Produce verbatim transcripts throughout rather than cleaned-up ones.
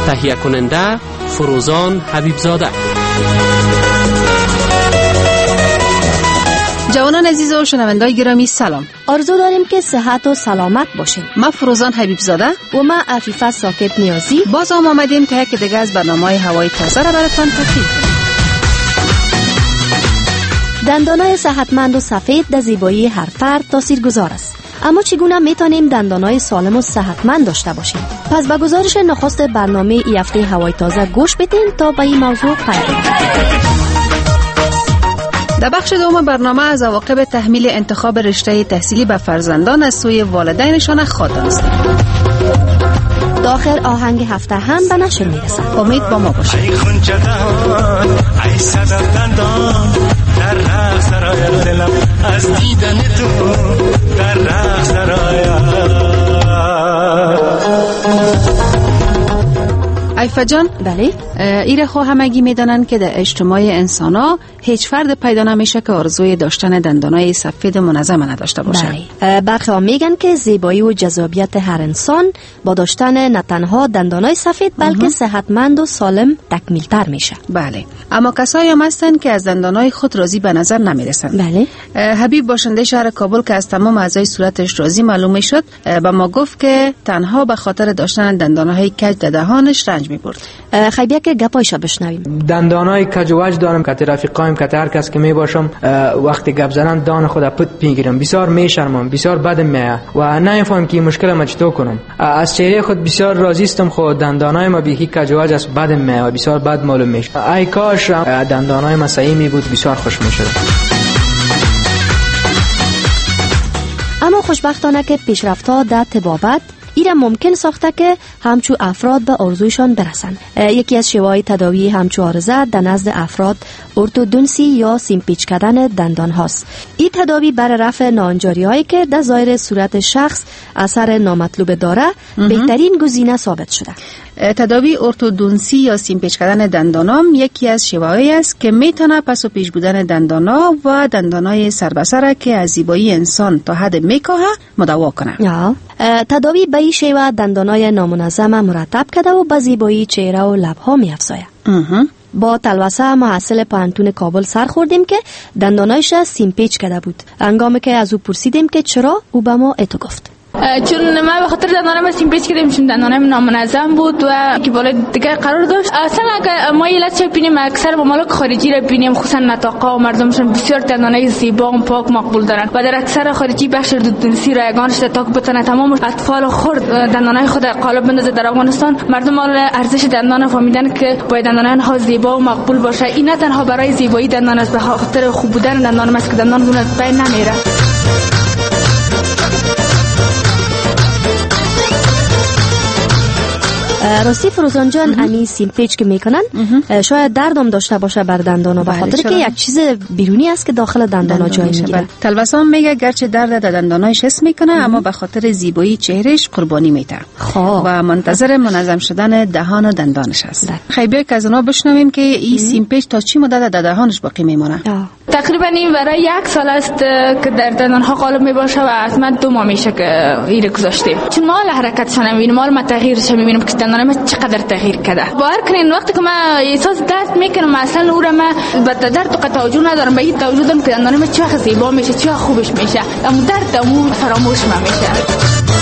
تهیه کننده فروزان حبیبزاده. جوانان عزیز و شنوندگان گرامی سلام. آرزو داریم که صحت و سلامت باشین. ما فروزان حبیبزاده و ما عفیفه ساکت نیازی باز هم آمدیم تا یک دیگه از برنامه هوای تازه را براتون تقدیم کنیم. دندانای صحتمند و سفید در زیبایی هر فرد تاثیرگذار است. اما چگونه میتونیم دندانای سالم و صحتمند داشته باشیم؟ پس به گزارش نخست برنامه ای هفته هوای تازه گوش بدین تا به این موضوع پی ببریم. در بخش دوم برنامه از عواقب تحمیل انتخاب رشته تحصیلی به فرزندان از سوی والدینشان خواهد است. داخل آهنگ هفته هم به نشر میرسد. امید با ما باشید. ای خونچدان ای صدف دندان در رقص سرایم دلم از دیدن تو در رقص سرایم. عفیفه جان، بله، ایره خو همگی میدانند که در اجتماع انسان ها هیچ فرد پیدا نمیشه که آرزوی داشتن دندانای سفید منظم نداشته باشه. بله. برخی ها میگن که زیبایی و جذابیت هر انسان با داشتن نه تنها دندانای سفید بلکه صحتمند و سالم تکمیل‌تر میشه. بله، اما کسایی هم هستن که از دندانای خود راضی به نظر نمیرسن. بله. حبیب باشنده شهر کابل که از تمام اعضای صورتش راضی معلوم شد، به ما گفت که تنها به خاطر داشتن دندانهای کج در دهانش رنج میبرد. خیلی که گپایشو بشنویم. دندانای کج و وج دارم که رفیقایم که هر کس که می باشم وقتی گپ زدن دهان خود پت میگیرم، بسیار میشرمم، بسیار بدم میاد و نمیفهم که مشکل ما چطور کنم. از چهره خود بسیار راضی هستم، خود دندانای ما بیخی کج و وج است، بدم میاد، بسیار بد معلوم میشه. ای کاش دندانای ما صحیح می بود، بسیار خوش میشد. اما خوشبختانه که پیشرفت‌ها در طبابت ایره ممکن ساخته که همچو افراد به آرزویشان برسن. یکی از شیوه‌های تداوی همچو عارضه در نزد افراد ارتودونسی یا سیمپیچ کردن دندان هاست. این تداوی برای رفع ناهنجاری هایی که در ظاهر صورت شخص اثر نامطلوب داره بهترین گزینه ثابت شده. تداوی ارتودونسی یا سیمپیچ کردن دندانام یکی از شیوه‌هایی است که میتونه پس و پیش بودن دندانا و دندانای سر به سر که از زیبایی انسان تا حد میکاهه مداوا کنه. یا تداوی به این شیوه دندانای نامنظم مرتب کرده و به زیبایی چهره و لب‌ها می‌افزاید. با تلوسه محصل پانتون کابل سر خوردیم که دندانایش سیمپیچ کرده بود. هنگامی که از او پرسیدیم که چرا، او به ما اتو گفت. چون ما به خاطر دندانم سیمپیچ کردیم، چون دندانم نامنظم بود و که بالای دیگه قرار داشت. اصلا اگه ما علت چه ببینیم، اکثر ممالک خارجی را ببینیم، خصوصا نطاقا و مردمشون بسیار دندانای زیبا و پاک مقبول دارن و در اکثر خارجی بخش ارتودونسی رایگانش تا که بتونه تمام اطفال خرد دندانای خود قالب بندازه. در افغانستان مردم ارزش دندان فهمیدن که باید دندانای ها زیبا و مقبول باشه. این نه تنها برای زیبایی دندان است، به خاطر خوب بودن دندان است که دندان دون از بین نمیره. راستی فروزان جان، امی سیمپیچ که میکنن شاید دردم داشته باشه بر دندانا، به خاطر که یک چیز بیرونی است که داخل دندانا جای میگیره. تلوسان میگه گرچه درد در دندانایش حس میکنه اما به خاطر زیبایی چهرهش قربانی میده و منتظر منظم شدن دهان و دندانش است. خیلی که از اونا بشنویم که این سیمپیچ تا چی مدت در دهانش باقی میمونه. تقریبا این برای یک سال است که در دندانها قالب میباشه و حتما دو ماه میشه که این گذاشتیم، چون ما حرکتشون نمیبینیم، ما تغییرش میبینیم که دندانم چقدر تغییر کرده. باور کنین وقتی که من احساس درد میکنم اصلا او را من به درد و توجه ندارم، به این توجه دارم که دندانم چه زیبا میشه، چه خوبش میشه، اما درد امور فراموش میشه.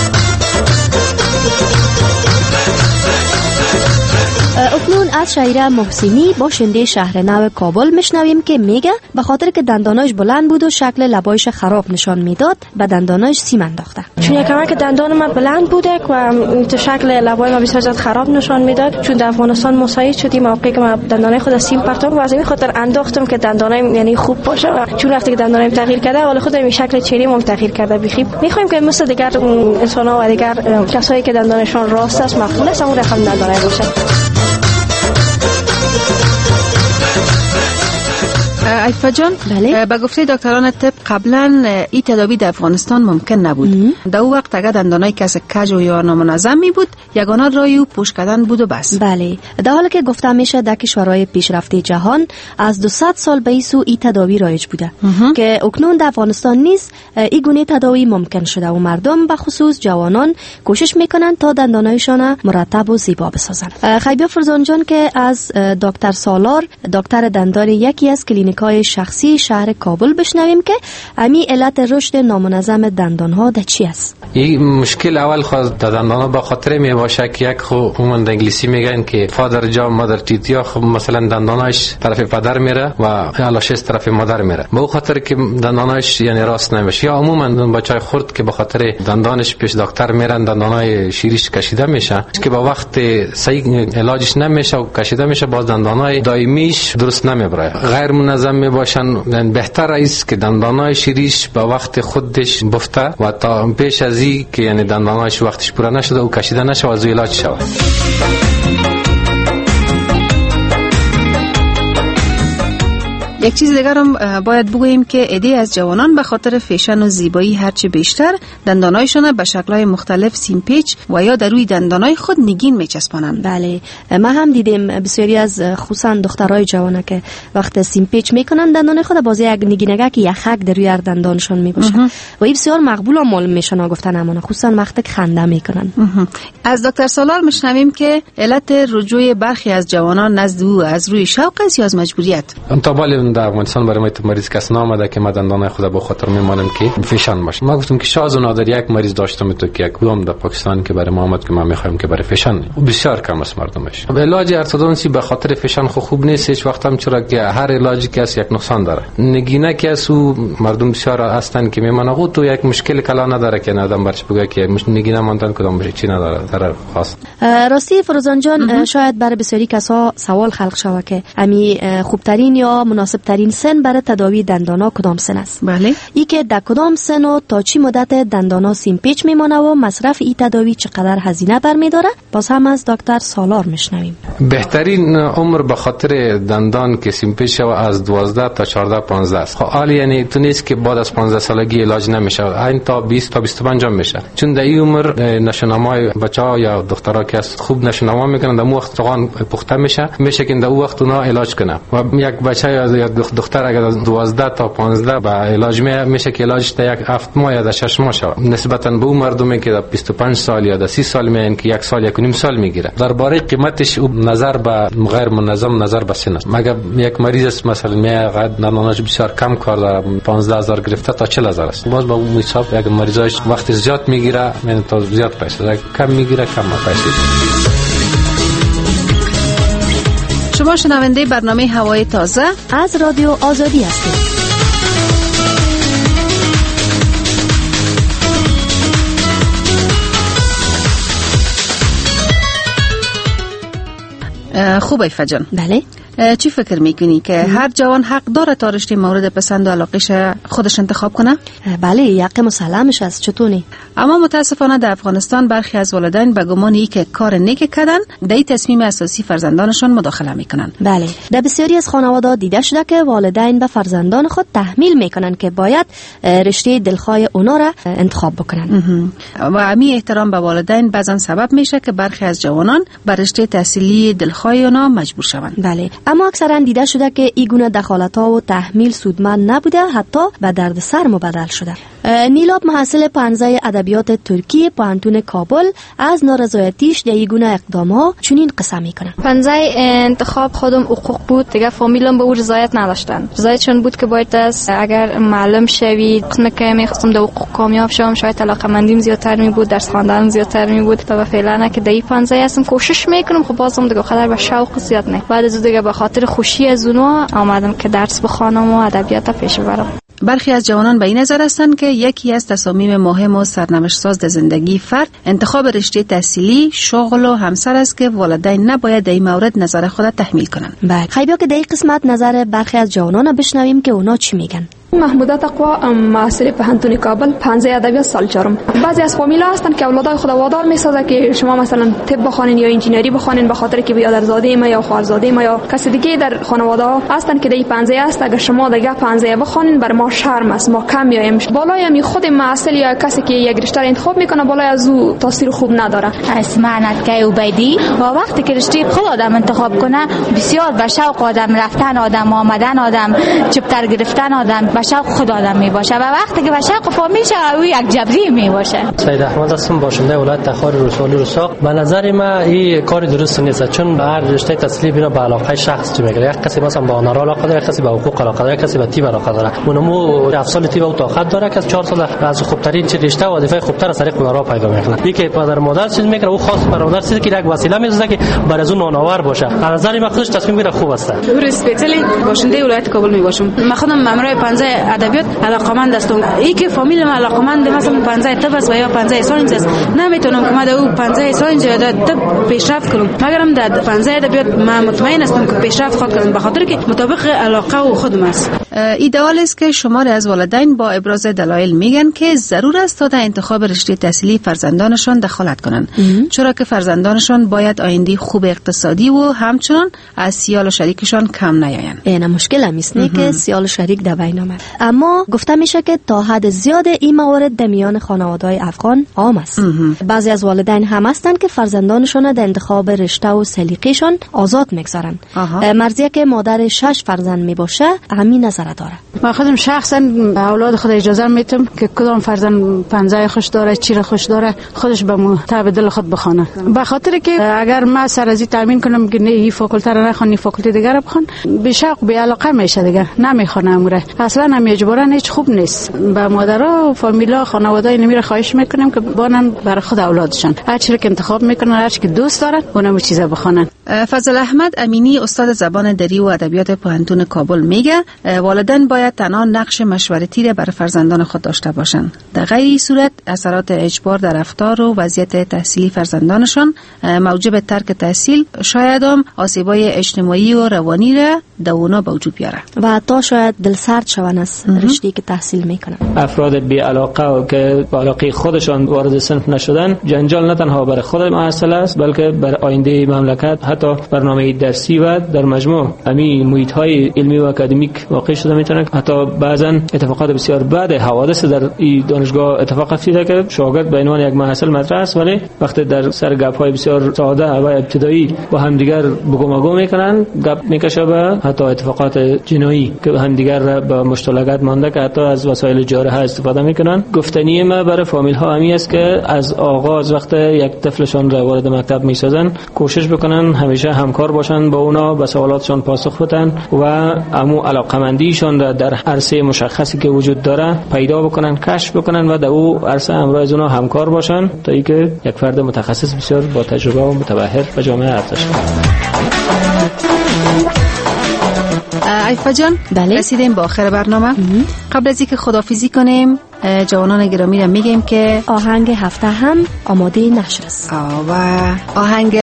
اکنون از شاعره محسنی باشنده شهر نو کابل میشنویم که میگه به خاطر که دنداناش بلند بود و شکل لبایش خراب نشان میداد به دنداناش سیم انداخته. چون یکم که دندان ما بلند بوده و تو شکل لبای ما بسیار زیاد خراب نشان میداد، چون در افغانستان مساعد شدیم موقعی که ما دندانای خود سیم پرتاب و از این خاطر انداختم که دندانایم یعنی خوب باشه و چون وقتی که دندانایم تغییر کرده حالا خود این شکل چهره ما تغییر کرده. بخیر میخوایم که مثل دیگر انسان‌ها و دیگر کسایی که دندانشون راست است مقبول است اون رقم دندانای باشه. عفا جان، بله. به گفته دکتران طب قبلا این تداوی در افغانستان ممکن نبود. در اون وقت اگر دندانای کس کج و یا نامنظم می بود یگانه راهی او پوش کردن بود و بس. بله، در حالی که گفتم میشه در کشورهای پیشرفته جهان از دویست سال به این سو این تداوی رایج بوده که اکنون در افغانستان نیز این گونه تداوی ممکن شده و مردم به خصوص جوانان کوشش میکنن تا دندانایشان مرتب و زیبا بسازن. خیبیا فرزان جان که از دکتر سالار، دکتر دندان یکی از کلینیک‌های شخصی شهر کابل بشنویم که امی علت رشد نامنظم دندانها در چی است؟ این مشکل اول خاص دندانها به خاطر می باشه که یک خو عموما در انگلیسی میگن که فادر جا مادر تیت، یا خب مثلا دنداناش طرف پدر میره و علاشش طرف مادر میره، به خاطر که دنداناش یعنی راست نمیشه، یا عموما بچای خرد که به خاطر دندانش پیش دکتر میرن دندانای شیریش کشیده میشه که با وقت صحیح علاجش نمیشه و کشیده میشه، باز دندانای دائمیش درست نمیبره، غیر منظم میباشن. بهتر است که دندانای شیریش با وقت خودش بفته و تا پیش از این که یعنی دندانایش وقتش پوره نشده و کشیده نشه و از علاج شود. یک چیز دیگر هم باید بگوییم که عده از جوانان به خاطر فیشن و زیبایی هرچی بیشتر دندانایشان به شکل‌های مختلف سیمپیچ و یا در روی دندانای خود نگین میچسبانند. بله، ما هم دیدیم بسیاری از خصوصا دخترای جوانه که وقت سیمپیچ میکنن دندانای خود باز یک نگینگه که یخک در روی هر دندانشون میگوشه و این بسیار مقبول و معلوم میشن گفتن امانه، خصوصا وقتی که خنده میکنن. از دکتر سالار میشنویم که علت رجوع برخی از جوانان نزد او از روی شوق است یا از مجبوریت. در افغانستان برای ما مریض کس نامده که ما دندانای خود به خاطر میمانم که فیشن باشه. ما گفتم که شاز و نادر یک مریض داشتم تو که یک کدام در پاکستان که برای ما آمد که ما میخوایم که برای فیشن بسیار کم است مردمش. علاج ارتودنسی به خاطر فیشن خو خوب نیست هیچ وقت هم، چرا که هر علاجی که است یک نقصان داره. نگینه که است و مردم بسیار هستن که میمانه او تو یک مشکل کلا نداره که آدم برش بگه که نگینه ماندن کدام چی نداره ضرر خاص. راستی فرزان جان، شاید برای بسیاری کسا سوال خلق شوه که امی خوبترین یا مناسب ترین سن برای تداوی دندانا کدام سن است؟ بله. ای که در کدام سن و تا چی مدت دندانا سیمپیچ میمانه و مصرف ای تداوی چقدر هزینه برمیداره؟ باز هم از دکتر سالار میشنویم. بهترین عمر به خاطر دندان که سیمپیچ و از دوازده تا چهارده پانزده است. خب حالی یعنی تو نیست که بعد از پانزده سالگی علاج نمیشه، این تا بیست تا بیست و پنج میشه، چون در این عمر نشونامای بچه‌ها یا دخترها که خوب نشونما میکنن در وقت توان پخته میشه میشه که در اون وقت اونا علاج کنه و یک بچه یا دختر اگر دوازده تا پانزده با علاج میشه که علاج تا یک هفت ماه یا شش ماه شود، نسبتا به اون مردمی که در بیست و پنج سال یا در سی سال میان که یک سال یک و نیم سال میگیره. درباره قیمتش نظر به غیر منظم نظر به سن است. مگر یک مریض است مثلا میاد دنداناش بسیار کم کار داره پانزده هزار گرفته تا چهل هزار است، باز با اون حساب یک مریضاش وقت زیاد میگیره یعنی تا زیاد پیسه، کم میگیره کم پیسه. شما شنونده برنامه هوای تازه از رادیو آزادی هستید. خوب عفا جان. بله. چی فکر میکنی که هر جوان حق داره تا رشته مورد پسند و علاقش خودش انتخاب کنه؟ بله، یک مسلمش است. چطوری؟ اما متاسفانه در افغانستان برخی از والدین به گمان ای که کار نیک کردن در این تصمیم اساسی فرزندانشان مداخله میکنن. بله، در بسیاری از خانواده دیده شده که والدین به فرزندان خود تحمیل میکنن که باید رشته دلخواه اونا را انتخاب بکنن و امی احترام به والدین بعضا سبب میشه که برخی از جوانان به رشته تحصیلی دلخواه اونا مجبور شوند. بله، اما اکثرا دیده شده که این گونه دخالت‌ها و تحمیل سودمند نبوده، حتی به دردسر مبدل شده. نیلاب محصل پانزه ادبیات ترکی پانتون کابل از نارضایتیش در این گونه اقدام‌ها چنین قصه میکنه. پانزه انتخاب خودم حقوق بود، دیگه فامیلم به او رضایت نداشتن. رضایتشون بود که باید است اگر معلم شوی خصم که می‌خواستم در حقوق کامیاب شوم، شاید علاقه‌مندیم زیادتر می بود، درس خواندنم زیادتر می بود. تا فعلا نه که در این پانزه هستم کوشش میکنم، خب بازم دیگه خاطر به شوق زیاد نه. بعد از دیگه به خاطر خوشی از اونها آمدم که درس بخوانم و ادبیات پیش ببرم. برخی از جوانان به این نظر هستند که یکی از تصامیم مهم و سرنوشت‌ساز در زندگی فرد انتخاب رشته تحصیلی، شغل و همسر است که والدین نباید در این مورد نظر خود تحمیل کنند. بله، خیلی که در این قسمت نظر برخی از جوانان بشنویم که اونا چی میگن. محموده تقوا، معاصر پهنتون کابل، پنځه ادبیات سال چهارم. بعضی از فامیلا هستن که اولادای خود وادار میسازه که شما مثلا طب بخوانین یا انجینری بخوانین به خاطر که برادرزاده ما یا خواهرزاده ما یا کسی دیگه در خانواده ها هستن که در پنځه است. اگر شما دیگه پنځه بخوانین بر ما شرم است، ما کم میایم. بالای می خود معاصر یا کسی که یک رشته انتخاب میکنه بالای از او تاثیر خوب نداره. اسمع نتکه عبیدی، و وقتی که رشته خود آدم انتخاب کنه بسیار به شوق آدم رفتن، آدم آمدن، آدم چپتر گرفتن، آدم به شوق خود آدم می باشه و وقتی که به شوق فامیل شه او یک جبری می باشه. سید احمد هستم، باشنده ولایت تخار رسولی رساق. به نظر من این کار درست نیست، چون هر رشته تحصیلی بنا به علاقه شخص چه میگه. یک کسی مثلا با هنر علاقه داره، کسی به حقوق علاقه داره، کسی به طب علاقه داره. اونمو افسال طب او طاقت داره که چهار سال از خوبترین چه رشته و وظیفه خوبتر از طریق هنر پیدا میکنه. یکی پدر مادر چیز میکنه، او خاص برادر چیزی که یک وسیله میزنه که بر از اون نانآور باشه. از نظر من خودش تصمیم میگیره خوب است. اسپیتالی باشنده ولایت کابل می باشم. من خودم مامورای پنځه ادبیات علاقمند هستم. ای که فامیل ما علاقمند مثلا پنځه طب است و یا پنځه ساینس است، نمیتونم که ما در او پنځه ساینس یا در طب پیشرفت کنم. مگرم در پنځه ادبیات ما مطمئن هستم که پیشرفت خود کنم به خاطر که مطابق علاقه و خودم است. ایدئال است که شماری از والدین با ابراز دلایل میگن که ضرور است تا در انتخاب رشته تحصیلی فرزندانشان دخالت کنند، چرا که فرزندانشان باید آینده خوب اقتصادی و همچنان از سیال و شریکشان کم نیایند. این مشکل هم است نه که سیال و شریک در بین آمد، اما گفته میشه که تا حد زیاد این موارد در میان خانواده‌های افغان عام است. بعضی از والدین هم هستند که فرزندانشان در انتخاب رشته و سلیقه‌شان آزاد میگذارند. مرزیه که مادر شش فرزند می باشه همین نظر داره. من خودم شخصا اولاد خود اجازه میتم که کدام فرزند پنځه خوش داره، چی را خوش داره، خودش به مطابق دل خود بخونه. به خاطر که اگر ما سر از تامین کنم که نه این فاکولته را نخوانی فاکولته دیگر را بخون، به شوق به علاقه میشه دیگه نمیخونه امره. اصلا هم اجبارا هیچ خوب نیست. به مادرها و فامیلا خانواده‌ای نمیره خواهش میکنم که بانن برای خود اولادشان هر چیزی که انتخاب میکنن، هر چیزی که دوست دارن اونم چیزا بخونن. فضل احمد امینی استاد زبان دری و ادبیات پوهنتون کابل میگه والدین باید تنها نقش مشورتی را برای فرزندان خود داشته باشند. در غیر صورت اثرات اجبار در رفتار و وضعیت تحصیلی فرزندانشان موجب ترک تحصیل، شاید هم آسیبای اجتماعی و روانی را در اونا به وجود بیاره و حتی شاید دلسرد شون از رشته‌ای که تحصیل میکنن. افراد بی علاقه و که با علاقه خودشان وارد صنف نشدن، جنجال نه تنها برای خود مسئله است بلکه بر آینده مملکت، حتی برنامه درسی و در مجموع همین محیط های علمی و اکادمیک واقع شده میتونه. حتی بعضا اتفاقات بسیار بد حوادث در این دانشگاه اتفاق افتاده که شاگرد به عنوان یک محصل مطرح است، ولی وقتی در سر گپ های بسیار ساده و ابتدایی با همدیگر بگومگو میکنن، گپ میکشه به حتی اتفاقات جنایی که همدیگر به مشتلقات مانده که حتی از وسایل جارحه استفاده میکنن. گفتنی ما برای فامیل ها همی است که از آغاز وقت یک طفلشان را وارد مکتب میسازن کوشش بکنن همیشه همکار باشن با اونا، به سوالاتشان پاسخ بدن و امو علاقمندیشان را در عرصه مشخصی که وجود داره پیدا بکنن، کشف بکنن و در او عرصه همراه از اونا همکار باشن تا اینکه یک فرد متخصص بسیار با تجربه و متبحر به جامعه ارزش کنه. عیفا جان، بله؟ رسیدیم به آخر برنامه. قبل از اینکه خداحافظی کنیم جوانان گرامی را میگیم که آهنگ هفته هم آماده نشر است و آهنگ